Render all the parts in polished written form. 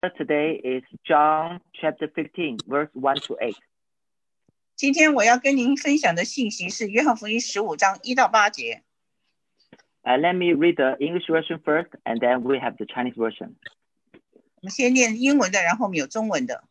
today is John chapter 15, verse 1 to 8. 今天我要跟您分享的信息是约翰福音15章1到8节。 Let me read the English version first, and then we have the Chinese version. 我们先念英文的，然后我们有中文的。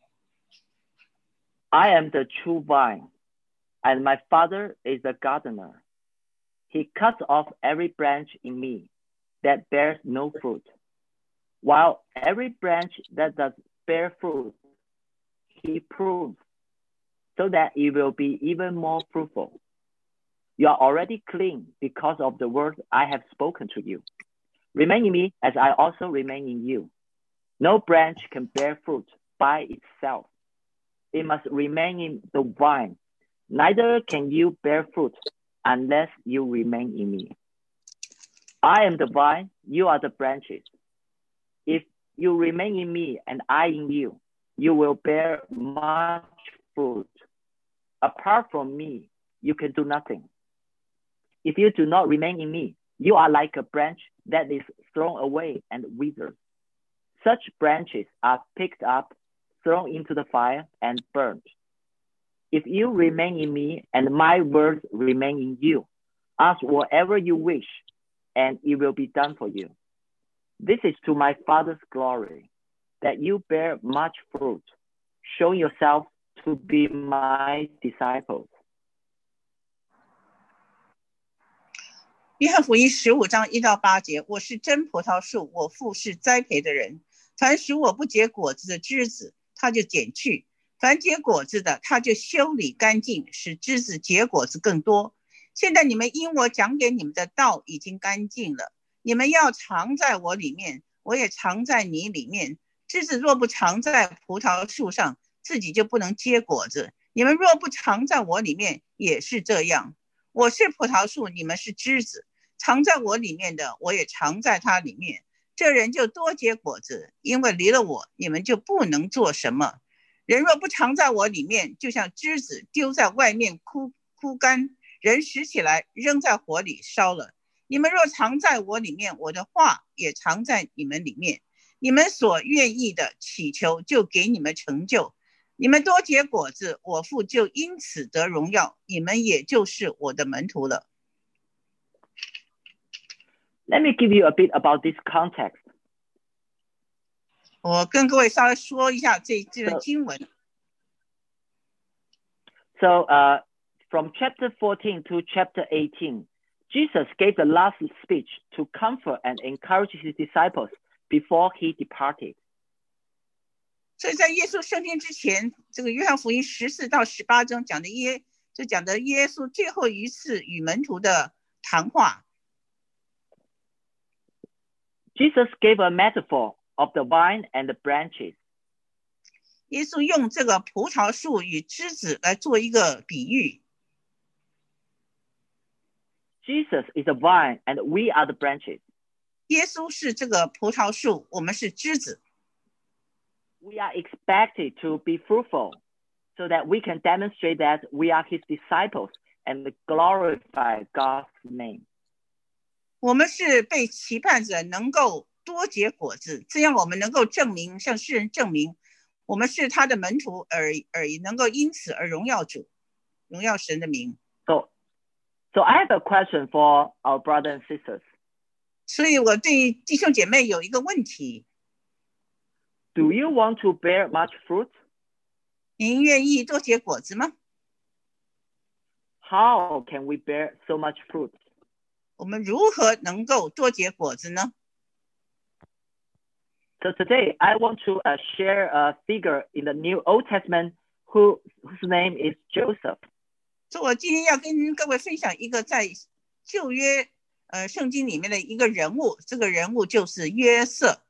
I am the true vine, and my Father is the gardener. He cuts off every branch in me that bears no fruit, while every branch that does bear fruit, he prunes, so that it will be even more fruitful. You are already clean because of the words I have spoken to you. Remain in me as I also remain in you. No branch can bear fruit by itself. It must remain in the vine. Neither can you bear fruit unless you remain in me. I am the vine, you are the branches. If you remain in me and I in you, you will bear much fruit. Apart from me, you can do nothing. If you do not remain in me, you are like a branch that is thrown away and withers. Such branches are picked up, thrown into the fire, and burned. If you remain in me and my words remain in you, ask whatever you wish, and it will be done for you. This is to my Father's glory, that you bear much fruit, showing yourself to be my disciples. 约翰福音15章1到8节，我是真葡萄树，我父是栽培的人。凡属我不结果子的枝子，他就剪去；凡结果子的，他就修理干净，使枝子结果子更多。现在你们因我讲给你们的道已经干净了，你们要藏在我里面，我也藏在你里面。枝子若不藏在葡萄树上，自己就不能结果子。你们若不藏在我里面，也是这样。我是葡萄树，你们是枝子，藏在我里面的，我也藏在他里面。这人就多结果子，因为离了我，你们就不能做什么。人若不藏在我里面，就像枝子丢在外面枯干，人拾起来扔在火里烧了。你们若藏在我里面，我的话也藏在你们里面。你们所愿意的祈求，就给你们成就。你们多结果子，我父就因此得荣耀，你们也就是我的门徒了。 Let me give you a bit about this context. 我跟各位稍微说一下这段经文。 So, from chapter 14 to chapter 18, Jesus gave the last speech to comfort and encourage his disciples before he departed. 所以在耶稣升天之前，这个约翰福音14到18章讲的耶稣最后一次与门徒的谈话。 Jesus gave a metaphor of the vine and the branches. 耶稣用这个葡萄树与枝子来做一个比喻。 Jesus is a vine and we are the branches. 耶稣是这个葡萄树，我们是枝子。 We are expected to be fruitful so that we can demonstrate that we are his disciples and glorify God's name. 我们是被期盼着能够多结果子，这样我们能够证明，向世人证明我们是他的门徒，而能够因此而荣耀主，荣耀神的名。 So I have a question for our brothers and sisters. 所以我对弟兄姐妹有一个问题。 Do you want to bear much fruit? 您愿意多结果子吗？ How can we bear so much fruit? 我们如何能够多结果子呢？ So today I want to share a figure in the New Old Testament whose name is Joseph. 所以我今天要跟各位分享一个在旧约圣经里面的一个人物，这个人物就是约瑟。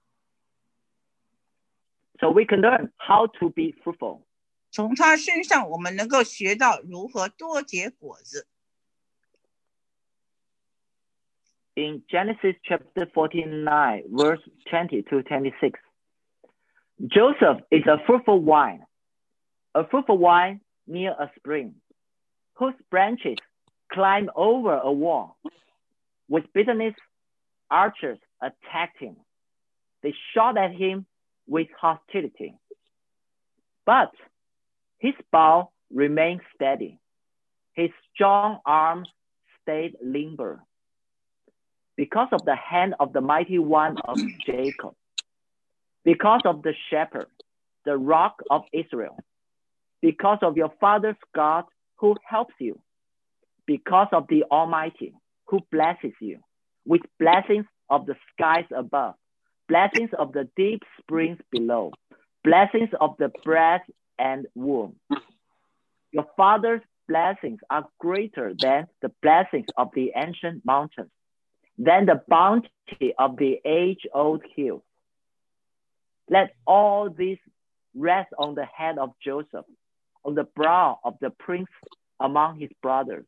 So we can learn how to be fruitful. 从他身上我们能够学到如何多结果子。 In Genesis chapter 49, verse 20 to 26, Joseph is a fruitful vine near a spring, whose branches climb over a wall. With bitterness, archers attacked him. They shot at him with hostility. But his bow remained steady. His strong arms stayed limber. Because of the hand of the mighty one of Jacob, because of the shepherd, the rock of Israel, because of your father's God who helps you, because of the Almighty who blesses you with blessings of the skies above, blessings of the deep springs below, blessings of the breast and womb. Your father's blessings are greater than the blessings of the ancient mountains, than the bounty of the age-old hills. Let all this rest on the head of Joseph, on the brow of the prince among his brothers.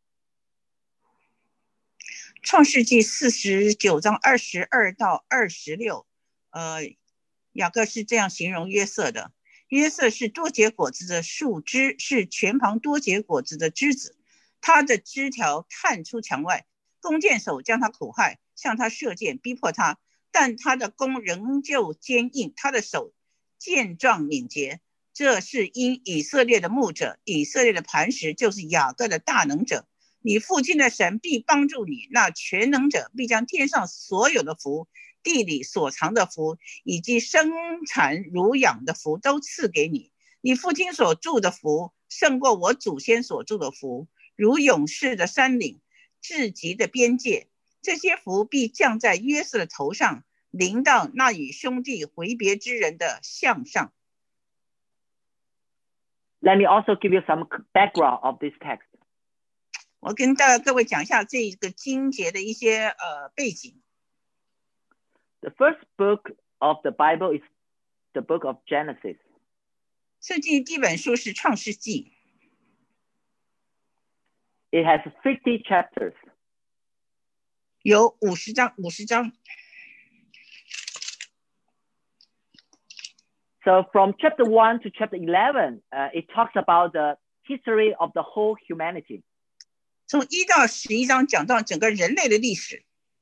创世纪49章22到26，雅各是这样形容约瑟的：约瑟是多结果子的树枝，是泉旁多结果子的枝子。他的枝条探出墙外，弓箭手将他苦害，向他射箭，逼迫他。但他的弓仍旧坚硬，他的手健壮敏捷。这是因以色列的牧者，以色列的磐石，就是雅各的大能者。你父亲的神必帮助你，那全能者必将天上所有的福，地里所藏的福，以及生产乳养的福都赐给你。你父亲所住的福，胜过我祖先所住的福，如勇士的山岭，至极的边界。这些福必降在约瑟的头上，临到那与兄弟回别之人的项上。 Let me also give you some background of this text. 我跟各位讲一下这个经节的一些背景。 The first book of the Bible is the book of Genesis. 圣经第一本书是创世纪。 It has 50 chapters. 有50章。 So from chapter 1 to chapter 11, it talks about the history of the whole humanity. 从1到11章讲到整个人类的历史。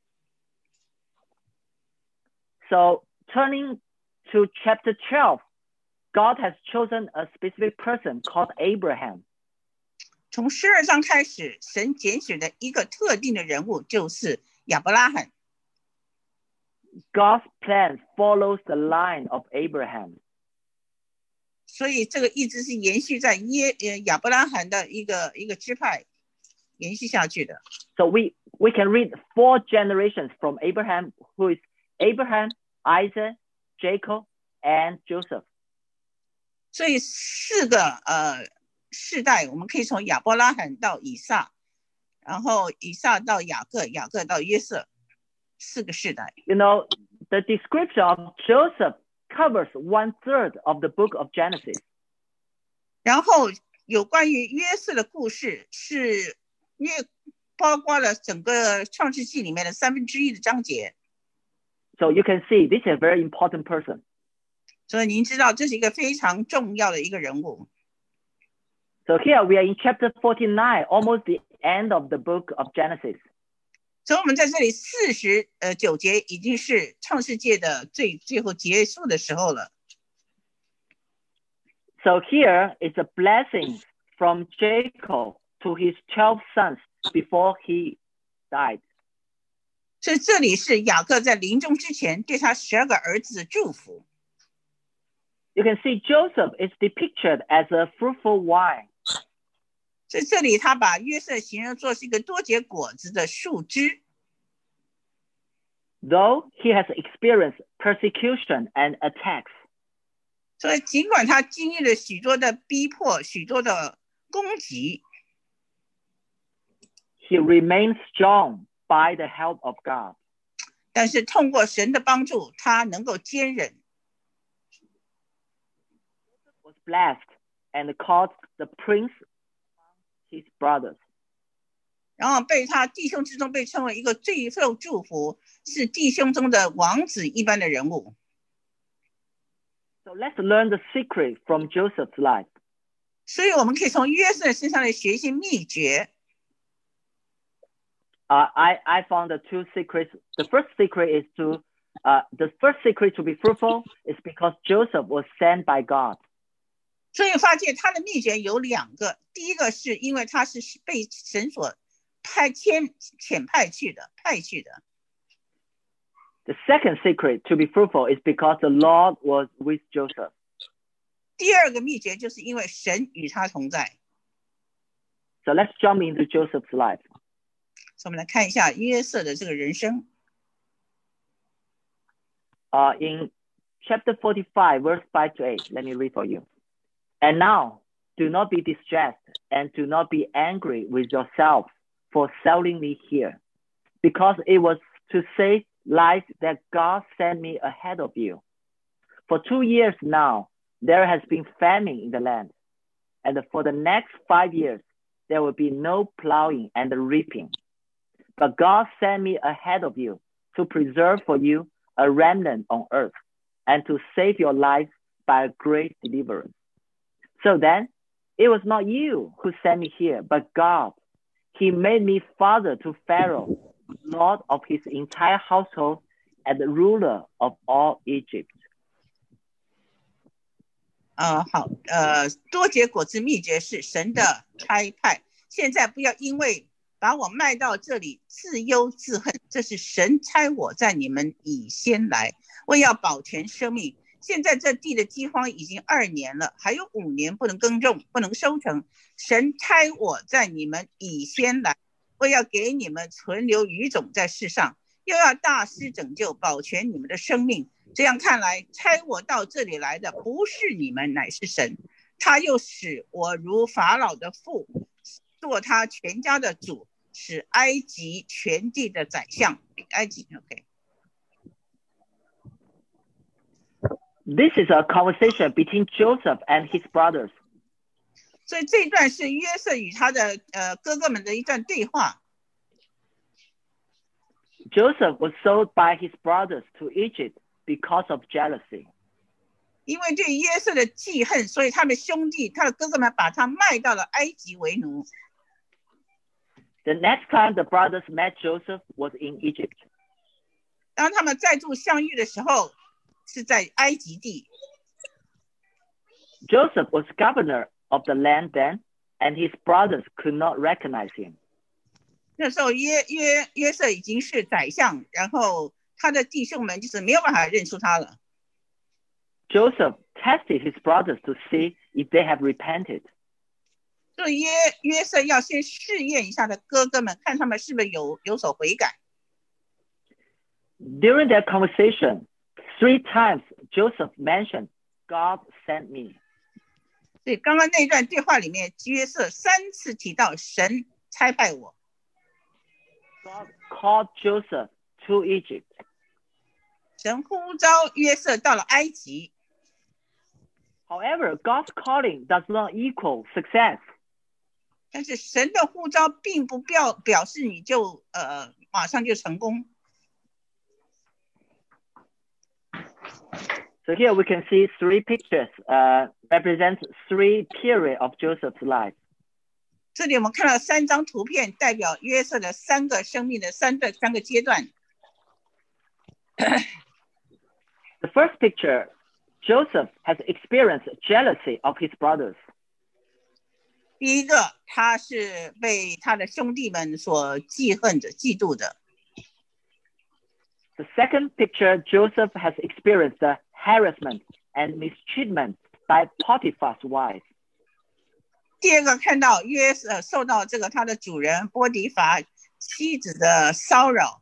So turning to chapter 12, God has chosen a specific person called Abraham. 从12章开始，神拣选的一个特定的人物就是亚伯拉罕。 God's plan follows the line of Abraham. 所以这个一直是延续在亚伯拉罕的一个支派延续下去的。 So we can read 4 generations from Abraham, who is Abraham, Isaac, Jacob, and Joseph. 所以4个世代，我们可以从亚伯拉罕到以撒，然后以撒到雅各，雅各到约瑟，4个世代。 You know, the description of Joseph covers 1/3 of the book of Genesis. 然后有关于约瑟的故事是包括了整个创世纪里面的1/3的章节。 So you can see this is a very important person. 所以您知道这是一个非常重要的一个人物。 So here we are in chapter 49, almost the end of the book of Genesis. 所以我们在这里49节已经是创世纪的最后结束的时候了。 So here is a blessing from Jacob to his 12 sons before he died. 所以这里是雅各在临终之前对他12个儿子的祝福。 You can see Joseph is depicted as a fruitful vine. 所以这里他把约瑟形容作是一个多结果子的树枝。 Though he has experienced persecution and attacks. 所以尽管他经历了许多的逼迫，许多的攻击， He remains strong by the help of God. 但是通过神的帮助，他能够坚忍。 Was blessed and called the prince among his brothers. 然后被他弟兄之中被称为一个最受祝福，是弟兄中的王子一般的人物。 So let's learn the secret from Joseph's life. 所以我们可以从约瑟身上来学一些秘诀。 I found the 2 secrets. The first secret is to The first secret to be fruitful is because Joseph was sent by God. 所以发现他的秘诀有2个，第一个是因为他是被神所遣派去的。 The second secret to be fruitful is because the Lord was with Joseph. 第二个秘诀就是因为神与他同在。 So let's jump into Joseph's life. 所以我们来看一下约瑟的这个人生。 In chapter 45, verse 5 to 8, let me read for you. And now, do not be distressed and do not be angry with yourself for selling me here, because it was to save life that God sent me ahead of you. For 2 years now, there has been famine in the land, and for the next 5 years, there will be no plowing and reaping. But God sent me ahead of you to preserve for you a remnant on earth and to save your life by a great deliverance. So then, it was not you who sent me here, but God. He made me father to Pharaoh, lord of his entire household, and the ruler of all Egypt. 好，多结果子秘诀是神的差派。现在不要因为把我卖到这里自忧自恨，这是神差我在你们以先来，为要保全生命。现在这地的饥荒已经2年了，还有5年不能耕种，不能收成。神差我在你们以先来，为要给你们存留余种在世上，又要大施拯救，保全你们的生命。这样看来，差我到这里来的不是你们，乃是神。他又使我如法老的父，做他全家的主，使埃及全地的宰相。埃及 OK。 This is a conversation between Joseph and his brothers. 所以这一段是约瑟与他的哥哥们的一段对话。 Joseph was sold by his brothers to Egypt because of jealousy. 因为对约瑟的记恨，所以他的兄弟，他的哥哥们把他卖到了埃及为奴。 The next time the brothers met Joseph was in Egypt. 当他们再度相遇的时候，是在埃及地。 Joseph was governor of the land then, and his brothers could not recognize him. 那时候约瑟已经是宰相，然后他的弟兄们就是没有办法认出他了。 Joseph tested his brothers to see if they have repented. 所以约瑟要先试验一下的哥哥们，看他们是不是有所悔改。 During their conversation, 3 times Joseph mentioned, God sent me. 所以刚刚那段对话里面，约瑟3次提到神差派我。 God called Joseph to Egypt. 神呼召约瑟到了埃及。 However, God's calling does not equal success. 但是神的呼召并不表示你就马上就成功。 So here we can see 3 pictures represent 3 periods of Joseph's life. 这里我们看到3张图片，代表约瑟的3个生命的3个阶段。 The first picture, Joseph has experienced jealousy of his brothers. 第一个，他是被他的兄弟们所记恨着、嫉妒的。 The second picture, Joseph has experienced the harassment and mistreatment by Potiphar's wife. 第二个，看到约瑟受到这个他的主人波迪乏妻子的骚扰。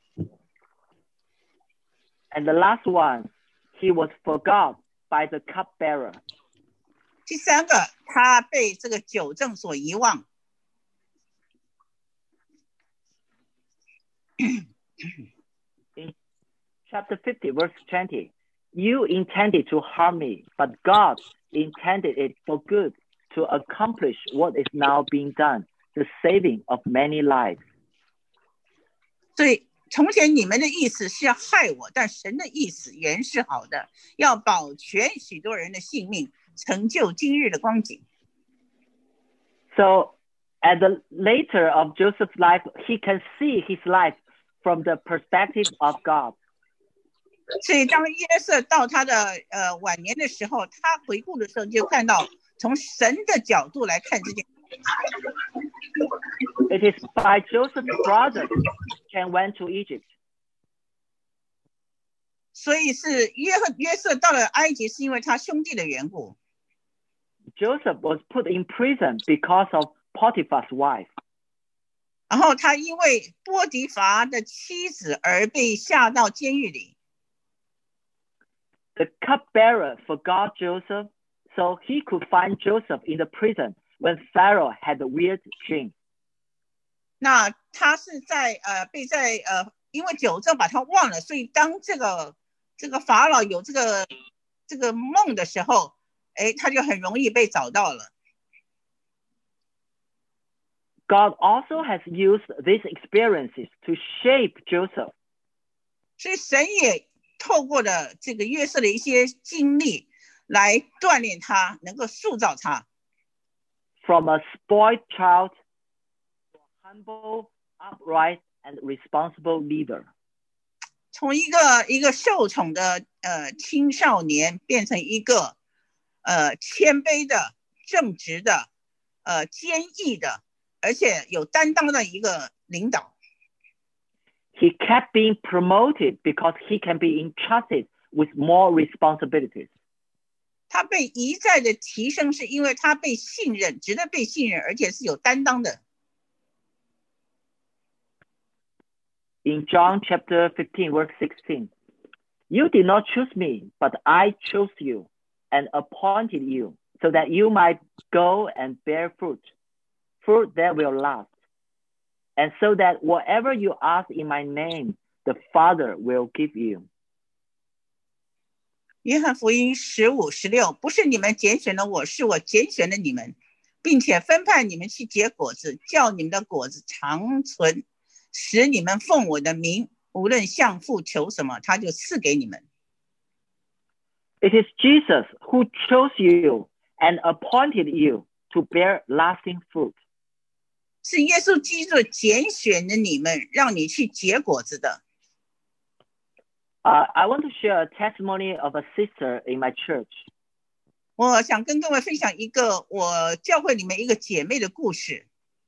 And the last one, he was forgot by the cupbearer. 第三个，他被这个酒政所遗忘。 In chapter 50, verse 20, you intended to harm me, but God intended it for good to accomplish what is now being done, the saving of many lives. 所以从前你们的意思是要害我，但神的意思原是好的，要保全许多人的性命，成就今日的光景。 So at the later of Joseph's life, he can see his life from the perspective of God. 所以当约瑟到他的晚年的时候，他回顾的时候就看到从神的角度来看这件。 It is by Joseph's brothers Cain went to Egypt. 所以是约瑟到了埃及，是因为他兄弟的缘故。 Joseph was put in prison because of Potiphar's wife. 然后他因为波迪乏的妻子而被下到监狱里。 The cupbearer forgot Joseph, so he could find Joseph in the prison when Pharaoh had a weird dream. 那他是在因为酒政把他忘了，所以当这个法老有这个梦的时候，他就很容易被找到了。 God also has used these experiences to shape Joseph. 所以神也透过了这个约瑟的一些经历来锻炼他，能够塑造他。 From a spoiled child to a humble, upright, and responsible leader. 从一个受宠的青少年变成一个谦卑的、正直的、坚毅的，而且有担当的一个领导。 He kept being promoted because he can be entrusted with more responsibilities. 他被一再的提升，是因为他被信任，值得被信任，而且是有担当的。 In John chapter 15, verse 16, you did not choose me, but I chose you and appointed you so that you might go and bear fruit, fruit that will last, and so that whatever you ask in my name, the Father will give you. 约翰福音15、16，不是你们拣选了我，是我拣选了你们，并且分派你们去结果子，叫你们的果子长存，使你们奉我的名，无论向父求什么，他就赐给你们。 It is Jesus who chose you and appointed you to bear lasting fruit. 是耶稣基督拣选了你们，让你去结果子的。 I want to share a testimony of a sister in my church. 我想跟各位分享一个我教会里面一个姐妹的故事。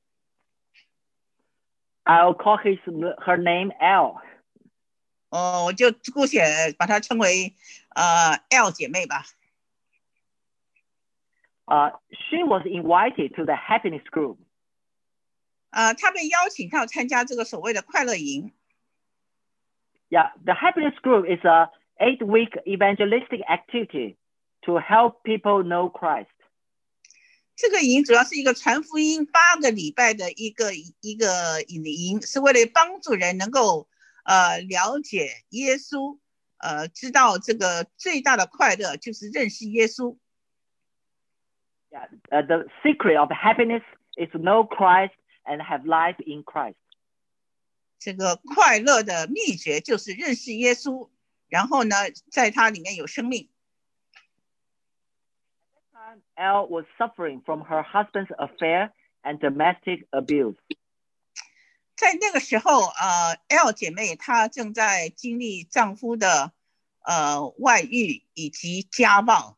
I'll call her name L. 我就姑且把她称为L 姐妹吧。 She was invited to the happiness group. 她被邀请到参加这个所谓的快乐营。 Yeah, the happiness group is a 8-week evangelistic activity to help people know Christ. 这个营主要是一个传福音8个礼拜的一个营，是为了帮助人能够了解耶稣，知道这个最大的快乐就是认识耶稣。 Yeah, the secret of happiness is to know Christ and have life in Christ. 这个快乐的秘诀就是认识耶稣，然后呢，在他里面有生命。 Elle was suffering from her husband's affair and domestic abuse. 在那个时候，L 姐妹她正在经历丈夫的外遇以及家暴。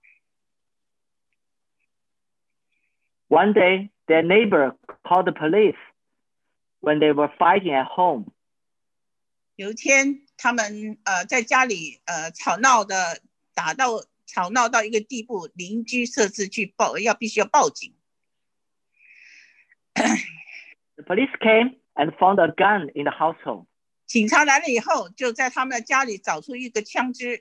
One day, their neighbor called the police when they were fighting at home. 有一天，他们在家里吵闹到一个地步，邻居设置必须要报警。 The police came and found a gun in the household. 警察来了以后，就在他们的家里找出一个枪支。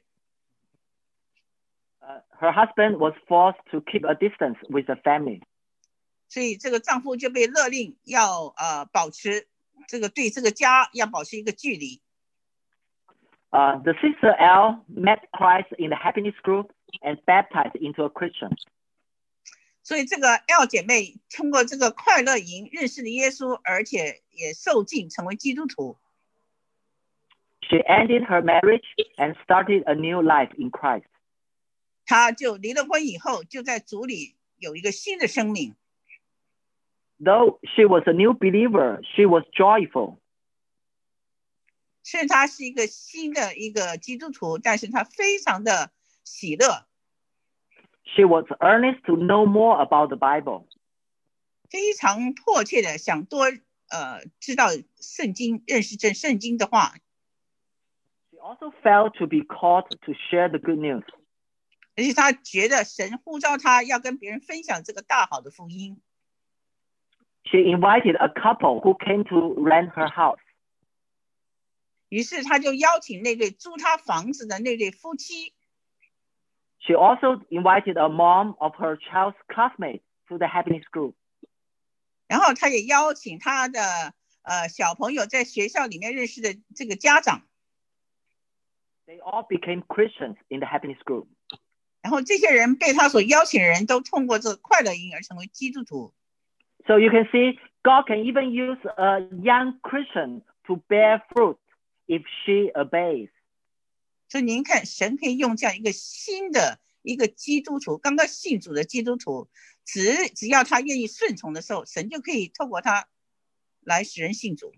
Her husband was forced to keep a distance with the family. 所以这个丈夫就被勒令要保持对这个家要保持一个距离。 The sister L met Christ in the happiness group and baptized into a Christian. 所以这个 L 姐妹通过这个快乐营认识了耶稣，而且也受浸成为基督徒。 She ended her marriage and started a new life in Christ. 她就离了婚以后，就在主里有一个新的生命。 Though she was a new believer, she was joyful. 虽然他是一个新的一个基督徒，但是他非常的喜乐。 She was earnest to know more about the Bible. 非常迫切的想多知道圣经，认识这圣经的话。 She also felt to be called to share the good news. 而且他觉得神呼召他要跟别人分享这个大好的福音。 She invited a couple who came to rent her house. 于是他就邀请那对租他房子的那对夫妻。 She also invited a mom of her child's classmate to the Happiness Group. 然后他也邀请他的小朋友在学校里面认识的这个家长。 They all became Christians in the Happiness Group. 然后这些人被他所邀请的人都通过这个快乐营而成为基督徒。 So you can see God can even use a young Christian to bear fruit if she obeys. 所以您看，神可以用这样一个新的一个基督徒，刚刚信主的基督徒，只要他愿意顺从的时候，神就可以透过他来使人信主。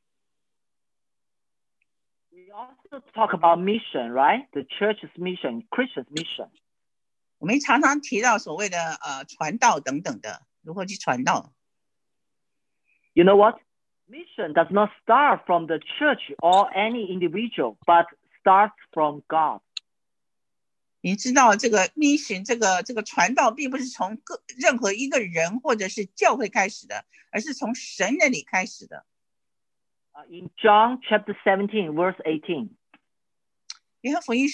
We also talk about mission, right? The church's mission, Christian's mission. 我们常常提到所谓的传道等等的，如何去传道。 You know what? Mission does not start from the church or any individual, but starts from God. 你知道这个 mission 这个传道并不是从任何一个人或者是教会开始的，而是从神那里开始的。 In John chapter 17, verse 18. 约翰福音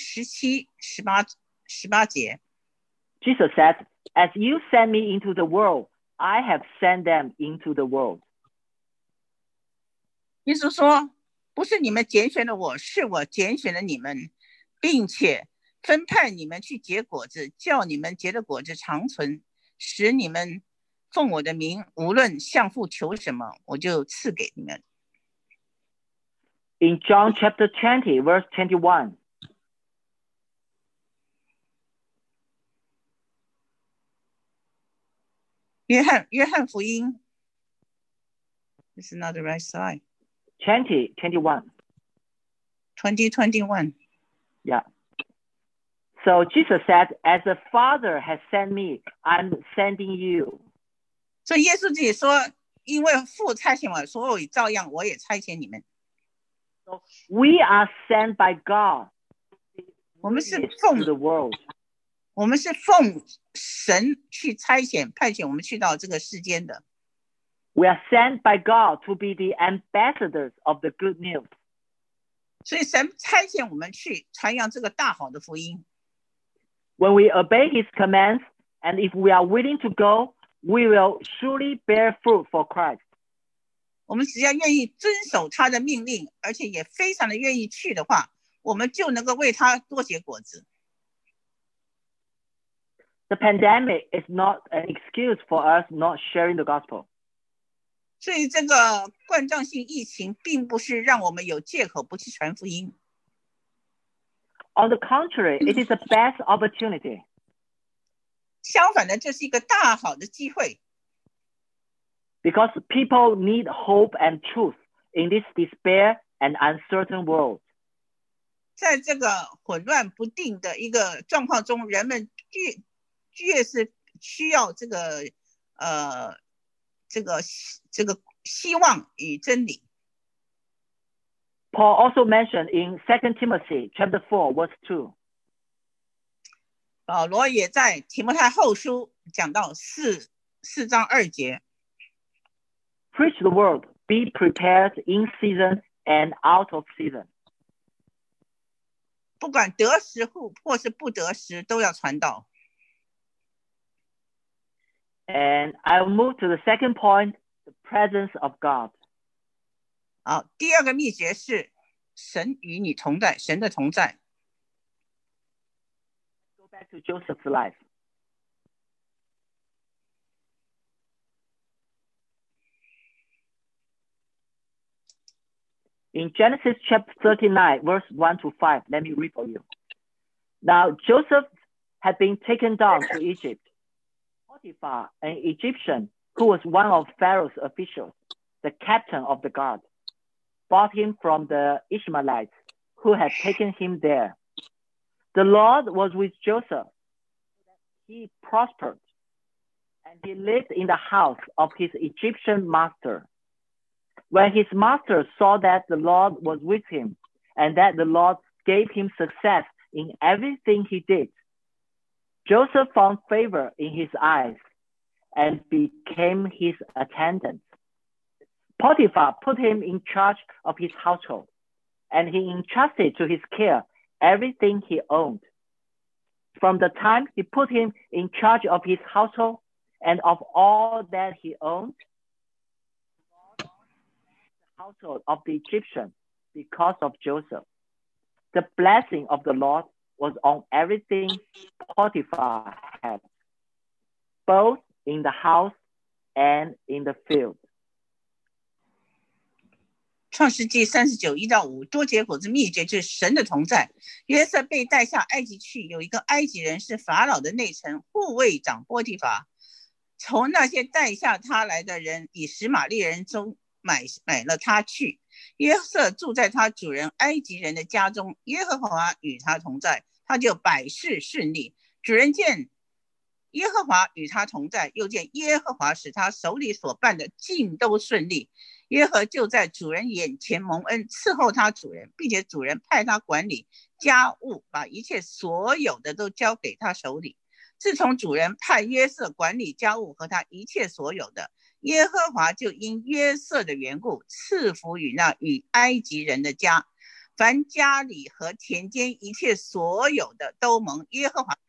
17:18节。 Jesus said, "As you sent me into the world, I have sent them into the world." 耶稣说，不是你们拣选了我，是我拣选了你们，并且分派你们去结果子，叫你们结的果子长存，使你们奉我的名，无论向父求什么，我就赐给你们。 In John chapter 20, verse 21. 约翰福音 This is not the right slide. 20:21. 20:21. Yeah. So Jesus said, "As the Father has sent me, I'm sending you." 所以耶稣自己说，因为父差遣我，所以照样我也差遣你们。 So we are sent by God. 我们是 to the world. 我们是奉神去差遣派遣我们去到这个世间的。 We are sent by God to be the ambassadors of the good news. 所以神差遣我们去传扬这个大好的福音。 When we obey his commands, and if we are willing to go, we will surely bear fruit for Christ. 我们只要愿意遵守他的命令，而且也非常的愿意去的话，我们就能够为他多结果子。 The pandemic is not an excuse for us not sharing the gospel. 所以这个冠状性疫情并不是让我们有借口不去传福音。 On the contrary, it is the best opportunity. 相反的，这是一个大好的机会。 Because people need hope and truth in this despair and uncertain world. 在这个混乱不定的一个状况中，人们越是需要这个希望与真理。 Paul also mentioned in 2 Timothy chapter 4, verse 2. 保罗也在提摩太后书讲到4章2节。 Preach the word, be prepared in season and out of season. 不管得时或是不得时，都要传道。 And I'll move to the second point, the presence of God. 好，第二个秘诀是神与你同在，神的同在。 Go back to Joseph's life. In Genesis chapter 39, verse 1 to 5, let me read for you. Now Joseph had been taken down to Egypt. Potiphar, an Egyptian who was one of Pharaoh's officials, the captain of the guard, bought him from the Ishmaelites who had taken him there. The Lord was with Joseph. He prospered, and he lived in the house of his Egyptian master. When his master saw that the Lord was with him, and that the Lord gave him success in everything he did, Joseph found favor in his eyes and became his attendant. Potiphar put him in charge of his household, and he entrusted to his care everything he owned. From the time he put him in charge of his household and of all that he owned, the household of the Egyptian because of Joseph. The blessing of the Lord was on everything Potiphar had, both in the house and in the field. 创世纪39 1-5多结果子秘诀就是神的同在。约瑟被带下埃及去，有一个埃及人是法老的内臣护卫长波提乏，从那些带下他来的人以十马利人中买了他去。约瑟住在他主人埃及人的家中，耶和华与他同在，他就百事顺利。主人见耶和华与他同在，又见耶和华使他手里所办的尽都顺利。约瑟就在主人眼前蒙恩，伺候他主人，并且主人派他管理家务，把一切所有的都交给他手里。自从主人派约瑟管理家务和他一切所有的，耶和华就因约瑟的缘故赐福与那与埃及人的家，凡家里和田间一切所有的都蒙耶和华。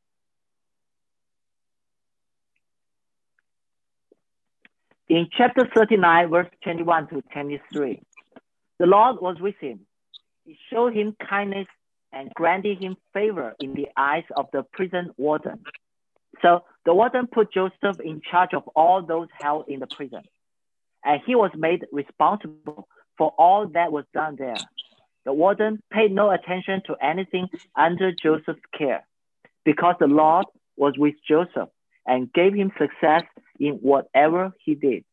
In chapter 39, verse 21 to 23, the Lord was with him. He showed him kindness and granted him favor in the eyes of the prison warden. So the warden put Joseph in charge of all those held in the prison, and he was made responsible for all that was done there. The warden paid no attention to anything under Joseph's care, because the Lord was with Joseph and gave him success in whatever he did.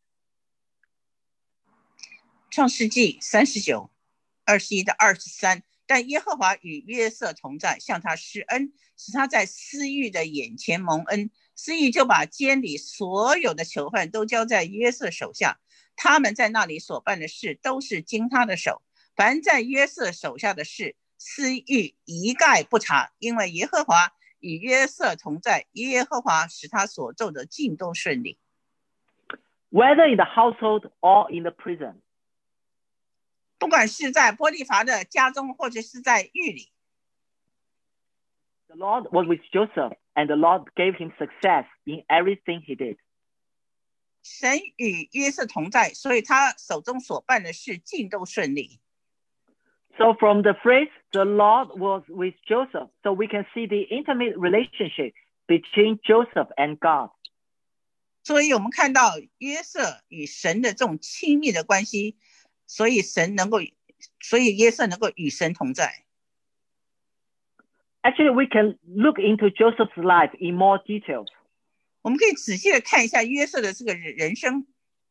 创世纪39 21-23但耶和华与约瑟同在，向他施恩，使他在司狱的眼前蒙恩。司狱就把监里所有的囚犯都交在约瑟手下，他们在那里所办的事都是经他的手。凡在约瑟手下的事，司狱一概不查，因为耶和华与约瑟同在，耶和华使他所做的尽都顺利。 Whether in the household or in the prison, 不管是在波提乏的家中，或者是在狱里， the Lord was with Joseph, and the Lord gave him success in everything he did. 神与约瑟同在，所以他手中所办的事尽都顺利。 So from the phrase, the Lord was with Joseph, so we can see the intimate relationship between Joseph and God. 所以我们看到约瑟与神的这种亲密的关系，所以约瑟能够与神同在。 Actually, we can look into Joseph's life in more details. 我们可以仔细的看一下约瑟的这个人生。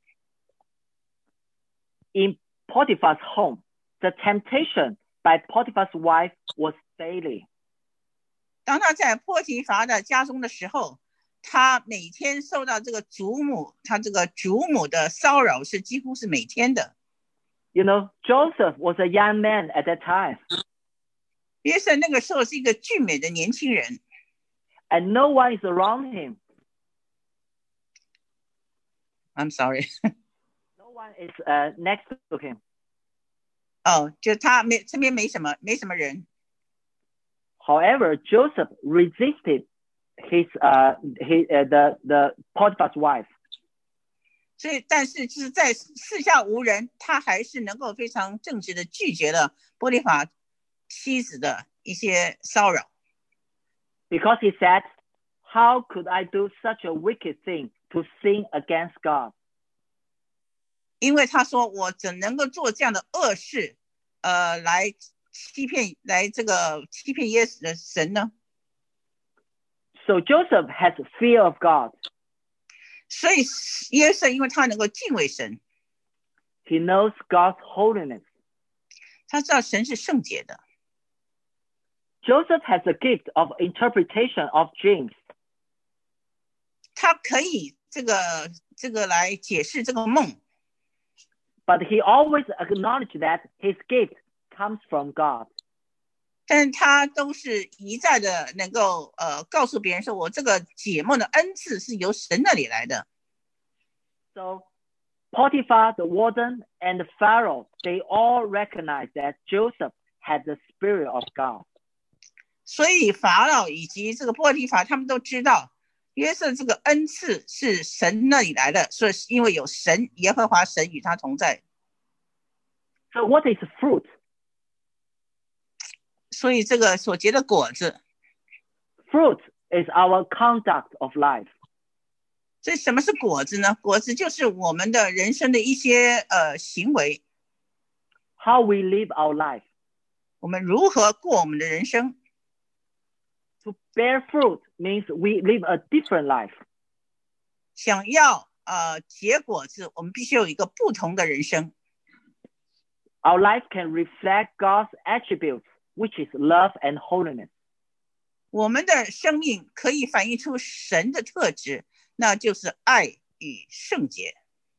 In Potiphar's home, the temptation by Potiphar's wife was daily. 当他在波提乏的家中的时候，他每天受到这个祖母的骚扰，是几乎是每天的。 You know, Joseph was a young man at that time. 约瑟那个时候是一个俊美的年轻人。 And no one is around him. I'm sorry. No one is next to him. 就他身边没什么人。 However, Joseph resisted the Potiphar's wife. 所以，但是就是在四下无人，他还是能够非常正直的拒绝了波提乏妻子的一些骚扰。 Because he said, "How could I do such a wicked thing to sin against God?" 因为他说：“我怎能够做这样的恶事，来欺骗耶稣的神呢？” So Joseph has fear of God. 所以约瑟因为他能够敬畏神， He knows God's holiness. 他知道神是圣洁的。 Joseph has the gift of interpretation of dreams. 他可以这个来解释这个梦。 But he always acknowledged that his gift comes from God. 但他都是一再的能够告诉别人说，我这个解梦的恩赐是由神那里来的。 So Potiphar, the warden, and Pharaoh, they all recognized that Joseph had the spirit of God. 所以法老以及这个波提法，他们都知道约瑟这个恩赐是神那里来的，所以因为有神耶和华神与他同在。 So what is fruit? 所以这个所结的果子 Fruit is our conduct of life. 所以什么是果子呢？果子就是我们的人生的一些行为， How we live our life. 我们如何过我们的人生。 To bear fruit means we live a different life. 想要结果子，我们必须有一个不同的人生。 Our life can reflect God's attributes, which is love and holiness. 我们的生命可以反映出神的特质，那就是爱与圣洁。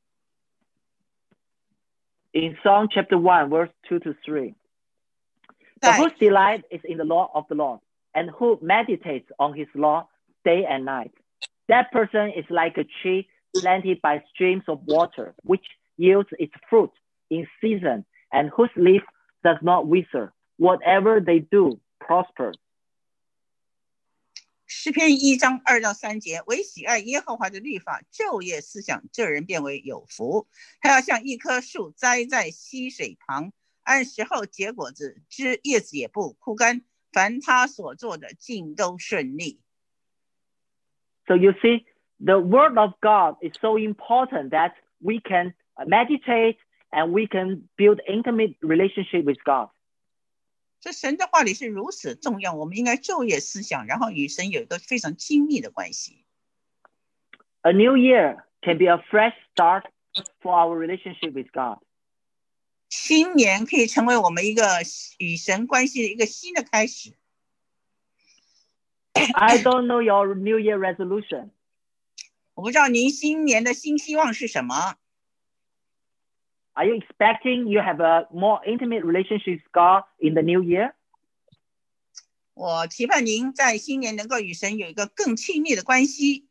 In Psalm chapter 1, verse 2 to 3. But whose delight is in the law of the Lord, and who meditates on his law day and night. That person is like a tree planted by streams of water, which yields its fruit in season, and whose leaf does not wither. Whatever they do prospers. 诗篇1章2到3节，唯喜爱耶和华的律法，昼夜思想，这人变为有福。他要像一棵树栽在溪水旁，按时候结果子，枝叶子也不枯干，凡他所做的尽都顺利。 So you see, the word of God is so important that we can meditate and we can build intimate relationship with God. 这神的话里是如此重要，我们应该昼夜思想，然后与神有一个非常亲密的关系。 A new year can be a fresh start for our relationship with God. 新年可以成为我们一个与神关系的一个新的开始。 I don't know your New Year resolution. 我不知道您新年的新希望是什么？ Are you expecting you have a more intimate relationship with God in the new year? 我期盼您在新年能够与神有一个更亲密的关系。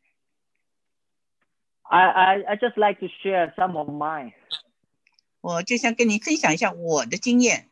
I just like to share some of mine. 我就想跟您分享一下我的经验。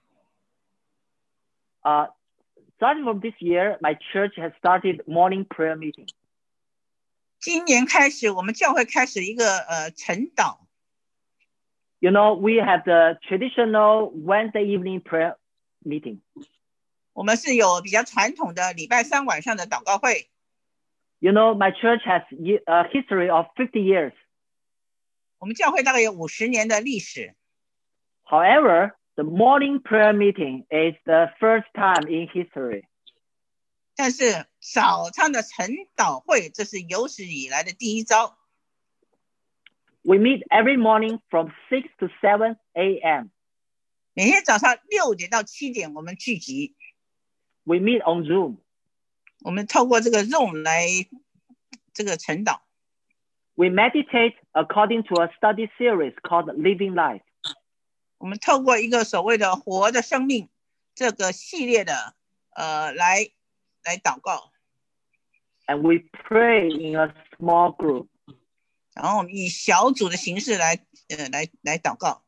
Starting from this year, my church has started morning prayer meeting. 今年开始，我们教会开始一个晨祷。 You know, we have the traditional Wednesday evening prayer meeting. 我们是有比较传统的礼拜三晚上的祷告会。 You know, my church has a history of 50 years. 我们教会大概有50年的历史。 However, the morning prayer meeting is the first time in history. 但是早上的晨祷会，这是有史以来的第一遭。 We meet every morning from 6 to 7 a.m. 每天早上6点到7点，我们聚集。 We meet on Zoom. 我们透过这个 Zoom 来这个晨祷。 We meditate according to a study series called Living Life. 我们透过一个所谓的活的生命这个系列的来祷告。 And we pray in a small group. 然后我们以小组的形式来祷告。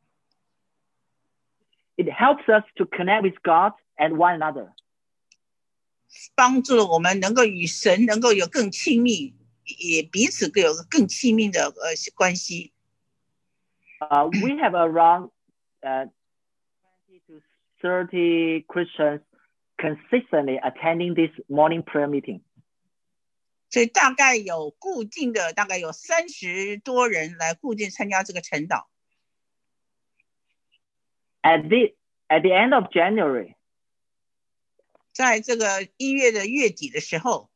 It helps us to connect with God and one another. 帮助我们能够与神能够有更亲密，也彼此有更亲密的关系。 We have around 20 to 30 Christians consistently attending this morning prayer meeting. 所以大概有固定的，大概有30多人来固定参加这个晨祷。 At the end of January, 在这个1月的月底的时候，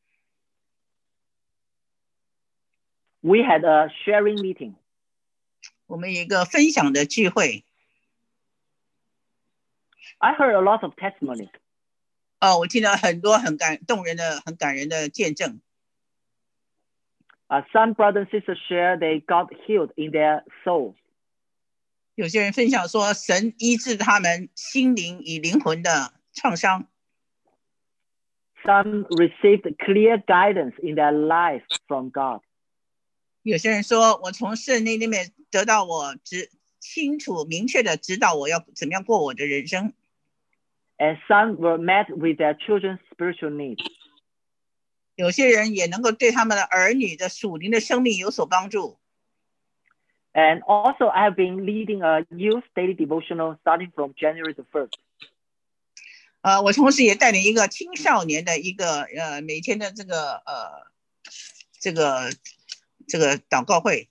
we had a sharing meeting. 我们有一个分享的聚会。 I heard a lot of testimonies. 我听到很多很感人的见证。 Some brothers and sisters share they got healed in their souls. 有些人分享说，神医治他们心灵与灵魂的创伤。 Some received clear guidance in their life from God. 有些人说，我从圣灵里面得到我清楚明确的指导我要怎么样过我的人生。 And some were met with their children's spiritual needs. 有些人也能够对他们的儿女的属灵的生命有所帮助。 And also, I have been leading a youth daily devotional starting from January the 1st. 我同时也带领一个青少年的一个每天的这个祷告会。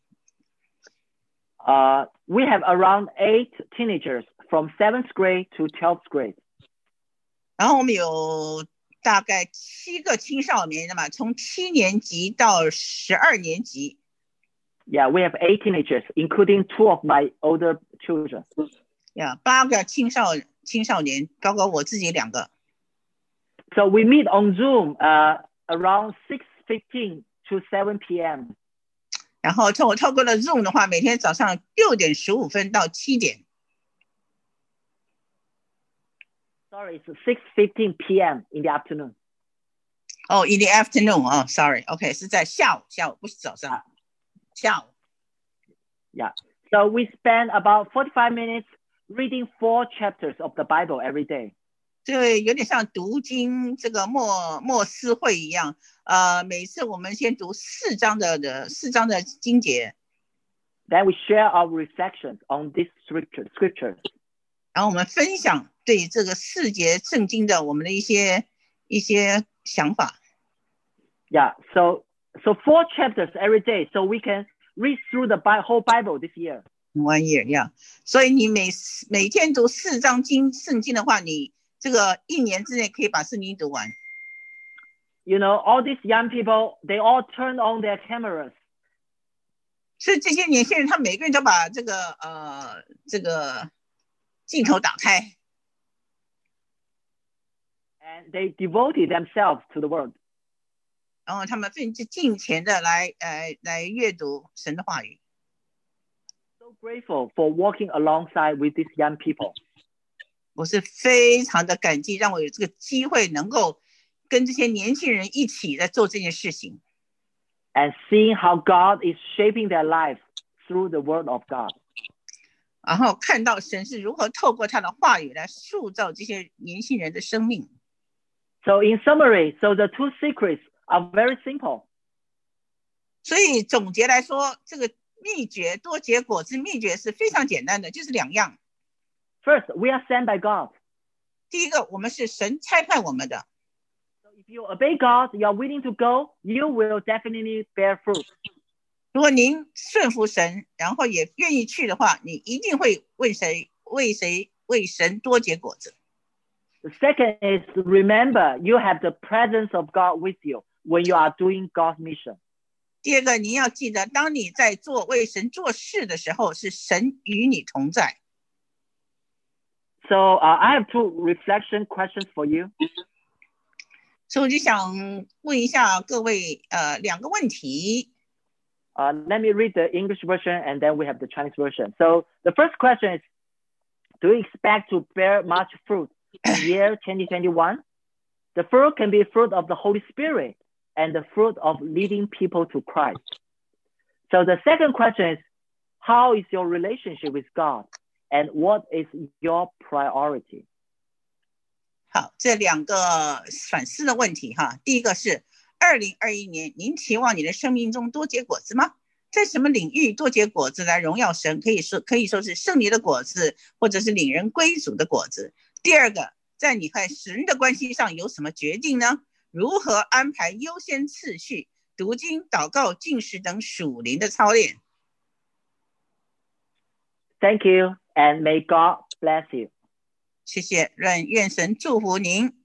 We have around 8 teenagers from 7th grade to 12th grade. 然后我们有大概7个青少年的嘛，从7年级到12年级。 Yeah, we have 8 teenagers, including 2 of my older children. Yeah, 8个青少年，包括我自己2个。 So we meet on Zoom around 6:15 to 7 p.m. 然后透过了 Zoom 的话，每天早上6点15分到7点。 Sorry, it's 6:15 p.m. in the afternoon. In the afternoon. Sorry. Okay, 是在下午，不是早上。下午。 Yeah. So we spend about 45 minutes reading 4 chapters of the Bible every day. 对，有点像读经这个默思会一样。每次我们先读4章的经节。 Then we share our reflections on these scriptures. 然后我们分享对这个4节圣经的我们的一些想法。 Yeah. So 4 chapters every day, so we can read through the whole Bible this year. 1 year, yeah. 所以你每天读4章圣经的话，你这个1年之内可以把圣经读完。 You know, all these young people, they all turn on their cameras. 所以这些年轻人，他每个人都把这个镜头打开。 And they devoted themselves to the word. 然后他们尽前的来阅读神的话语。 So grateful for walking alongside with these young people. 我是非常的感激，让我有这个机会能够跟这些年轻人一起在做这件事情。 And seeing how God is shaping their lives through the word of God. 然后看到神是如何透过他的话语来塑造这些年轻人的生命。 So in summary, so the 2 secrets are very simple. 所以总结来说，这个秘诀多结果子秘诀是非常简单的，就是2样。 First, we are sent by God. 第一个，我们是神差派我们的。 So if you obey God, you are willing to go, you will definitely bear fruit. 如果您顺服神，然后也愿意去的话，你一定会为神多结果子。 The second is remember you have the presence of God with you when you are doing God's mission. 第二个，你要记得，当你在为神做事的时候，是神与你同在。 So I have 2 reflection questions for you. 所以我就想问一下各位2个问题。 Let me read the English version and then we have the Chinese version. So the first question is, do you expect to bear much fruit in the year 2021? The fruit can be fruit of the Holy Spirit and the fruit of leading people to Christ. So the second question is, how is your relationship with God and what is your priority? 好，这2个反思的问题哈。第一个是2021年，您期望你的生命中多结果子吗？在什么领域多结果子来荣耀神？可以说是圣灵的果子，或者是领人归主的果子。第二个，在你和神的关系上有什么决定呢？如何安排优先次序？读经、祷告、禁食等属灵的操练。 Thank you and may God bless you. 谢谢，愿神祝福您。